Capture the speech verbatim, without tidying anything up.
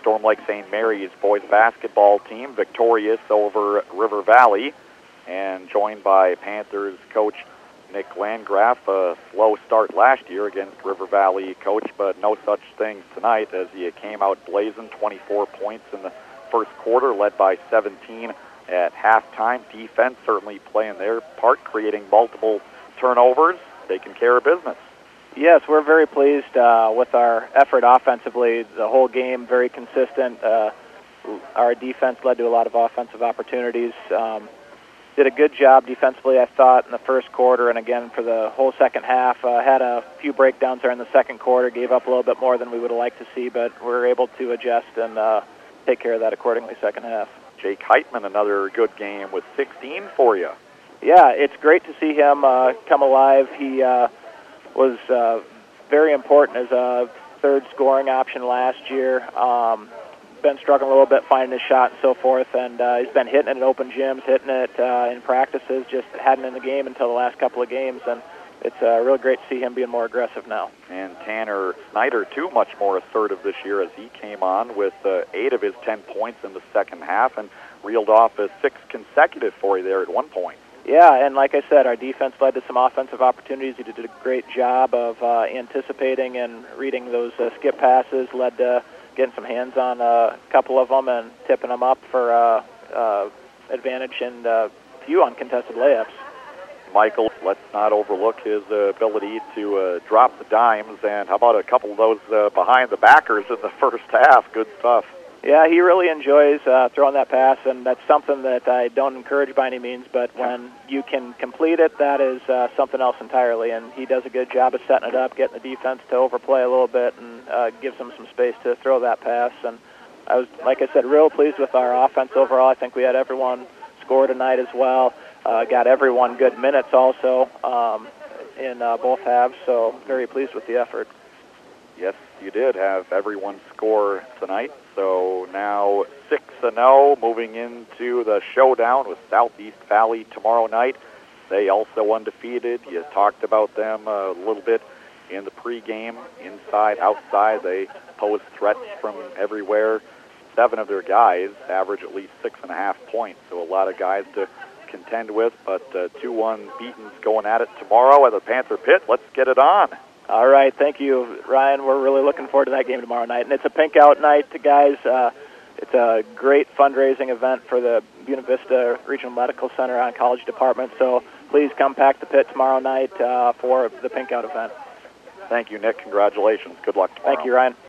Storm Lake Saint Mary's boys basketball team, victorious over River Valley, and joined by Panthers coach Nick Landgraf. A slow start last year against River Valley coach, but no such thing tonight as he came out blazing, twenty-four points in the first quarter, led by seventeen at halftime. Defense certainly playing their part, creating multiple turnovers, taking care of business. Yes, we're very pleased uh, with our effort offensively. The whole game very consistent. Uh, our defense led to a lot of offensive opportunities. Um, did a good job defensively, I thought, in the first quarter, and again for the whole second half. Uh, had a few breakdowns there in the second quarter, gave up a little bit more than we would have liked to see, but we were able to adjust and uh, take care of that accordingly second half. Jake Heitman, another good game with sixteen for you. Yeah, it's great to see him uh, come alive. He uh, was uh, very important as a third scoring option last year. Um, been struggling a little bit finding his shot and so forth, and uh, he's been hitting it in open gyms, hitting it uh, in practices, just hadn't in the game until the last couple of games, and it's uh, really great to see him being more aggressive now. And Tanner Snyder, too, much more assertive this year as he came on with uh, eight of his ten points in the second half and reeled off a six consecutive for you there at one point. Yeah, and like I said, our defense led to some offensive opportunities. He did a great job of uh, anticipating and reading those uh, skip passes, led to getting some hands on a couple of them and tipping them up for uh, uh, advantage and a few uncontested layups. Michael, let's not overlook his uh, ability to uh, drop the dimes, and how about a couple of those uh, behind the backers in the first half? Good stuff. Yeah, he really enjoys uh, throwing that pass, and that's something that I don't encourage by any means, but when you can complete it, that is uh, something else entirely, and he does a good job of setting it up, getting the defense to overplay a little bit, and uh, gives them some space to throw that pass. And I was, like I said, real pleased with our offense overall. I think we had everyone score tonight as well, uh, got everyone good minutes also um, in uh, both halves, so very pleased with the effort. Yes, you did have everyone score tonight. So now six and oh, moving into the showdown with Southeast Valley tomorrow night. They also undefeated. You talked about them a little bit in the pregame, inside, outside. They pose threats from everywhere. Seven of their guys average at least six and a half points, so a lot of guys to contend with. But uh, two one beatings going at it tomorrow at the Panther Pit. Let's get it on. All right, thank you, Ryan. We're really looking forward to that game tomorrow night. And it's a pink out night, guys. Uh, it's a great fundraising event for the Buena Vista Regional Medical Center Oncology Department. So please come pack the pit tomorrow night uh, for the pink out event. Thank you, Nick. Congratulations. Good luck tomorrow. Thank you, Ryan.